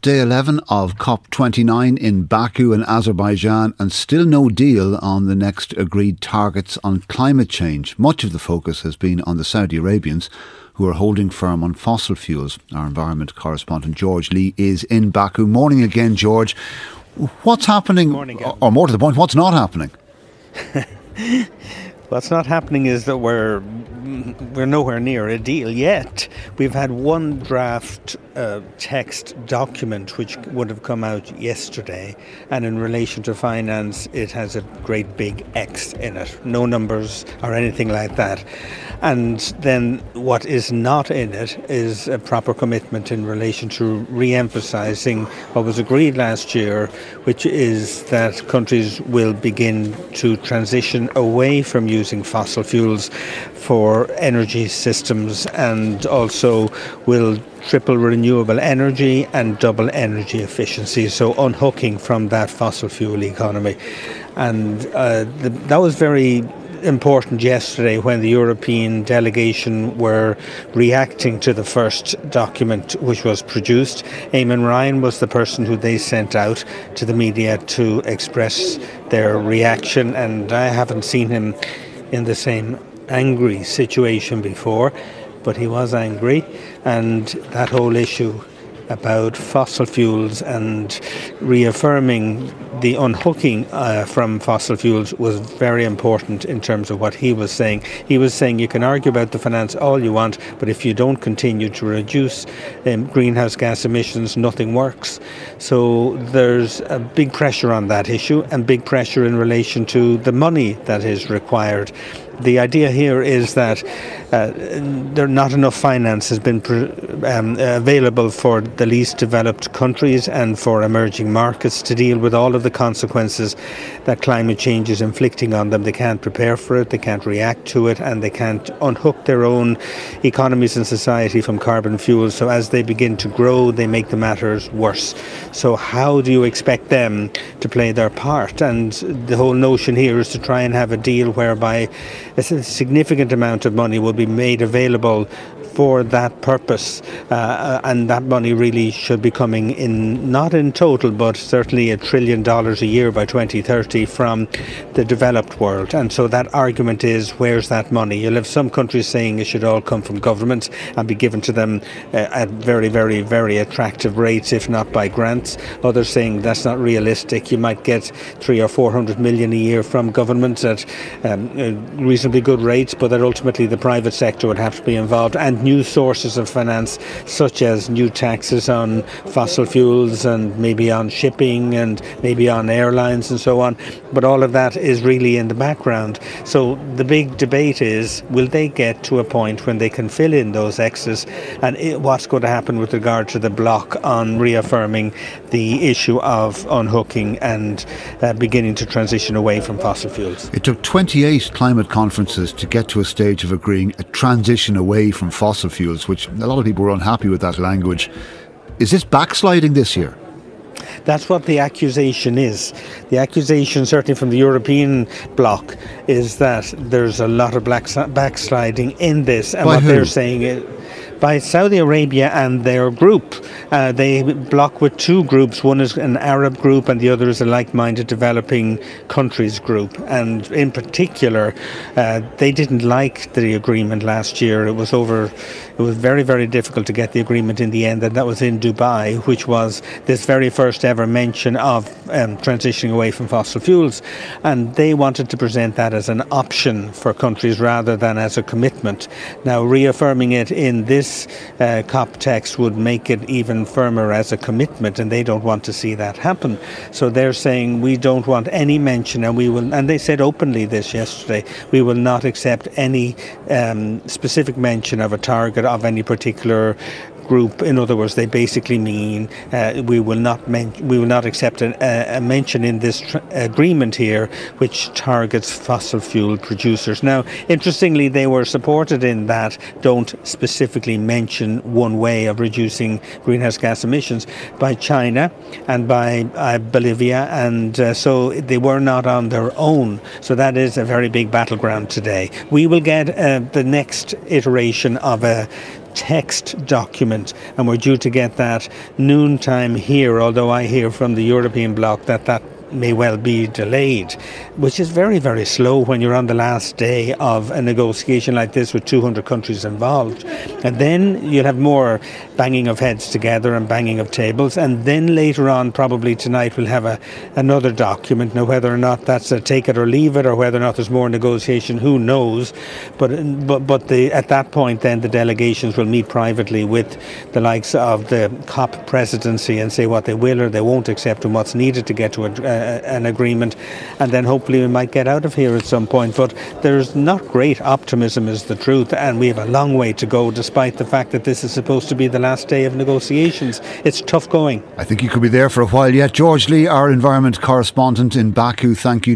Day 11 of COP29 in Baku in Azerbaijan, and still no deal on the next agreed targets on climate change. Much of the focus has been on the Saudi Arabians, who are holding firm on fossil fuels. Our environment correspondent George Lee is in Baku. Morning again, George. What's happening, morning, or more to the point, what's not happening? What's not happening is that we're nowhere near a deal yet. We've had one draft text document which would have come out yesterday, and in relation to finance it has a great big X in it. No numbers or anything like that. And then what is not in it is a proper commitment in relation to re-emphasising what was agreed last year, which is that countries will begin to transition away from using fossil fuels for energy systems, and also will triple renewable energy and double energy efficiency, so unhooking from that fossil fuel economy. And that was very important yesterday when the European delegation were reacting to the first document which was produced. Eamon Ryan was the person who they sent out to the media to express their reaction, and I haven't seen him in the same angry situation before, but he was angry, and that whole issue about fossil fuels and reaffirming the unhooking from fossil fuels was very important in terms of what he was saying. He was saying you can argue about the finance all you want, but if you don't continue to reduce greenhouse gas emissions, nothing works. So there's a big pressure on that issue, and big pressure in relation to the money that is required. The idea here is that there not enough finance has been available for the least developed countries and for emerging markets to deal with all of the consequences that climate change is inflicting on them. They can't prepare for it, they can't react to it, and they can't unhook their own economies and society from carbon fuels. So as they begin to grow, they make the matters worse. So how do you expect them to play their part? And the whole notion here is to try and have a deal whereby a significant amount of money will be made available for that purpose, and that money really should be coming in, not in total, but certainly $1 trillion a year by 2030 from the developed world. And so that argument is, where's that money? You'll have some countries saying it should all come from government and be given to them at very, very, very attractive rates, if not by grants. Others saying that's not realistic. You might get 300 or 400 million a year from governments at reasonably good rates, but that ultimately the private sector would have to be involved, and new sources of finance such as new taxes on fossil fuels and maybe on shipping and maybe on airlines and so on. But all of that is really in the background. So the big debate is, will they get to a point when they can fill in those X's, and what's going to happen with regard to the bloc on reaffirming the issue of unhooking and beginning to transition away from fossil fuels. It took 28 climate conferences to get to a stage of agreeing a transition away from fossil fuels, which a lot of people were unhappy with that language. Is this backsliding this year? That's what the accusation is. The accusation, certainly from the European bloc, is that there's a lot of backsliding in this. And by what who? They're saying is by Saudi Arabia and their group. They block with two groups. One is an Arab group and the other is a like-minded developing countries group. And in particular, they didn't like the agreement last year. It was very, very difficult to get the agreement in the end, and that was in Dubai, which was this very first ever mention of transitioning away from fossil fuels. And they wanted to present that as an option for countries rather than as a commitment. Now, reaffirming it in this COP text would make it even firmer as a commitment, and they don't want to see that happen. So they're saying we don't want any mention, and they said openly this yesterday, we will not accept any specific mention of a target of any particular group. In other words, they basically mean we will not accept a mention in this agreement here which targets fossil fuel producers. Now, interestingly, they were supported in that don't specifically mention one way of reducing greenhouse gas emissions by China and by Bolivia, and so they were not on their own. So that is a very big battleground today. We will get the next iteration of a text document, and we're due to get that noontime here, although I hear from the European bloc that may well be delayed, which is very, very slow when you're on the last day of a negotiation like this with 200 countries involved. And then you'll have more banging of heads together and banging of tables, and then later on, probably tonight, we'll have another document. Now, whether or not that's a take it or leave it, or whether or not there's more negotiation, who knows. But at that point, then the delegations will meet privately with the likes of the COP presidency and say what they will or they won't accept and what's needed to get to an agreement, and then hopefully we might get out of here at some point. But there's not great optimism, is the truth, and we have a long way to go, despite the fact that this is supposed to be the last day of negotiations. It's tough going. I think you could be there for a while yet. George Lee, our environment correspondent in Baku, thank you.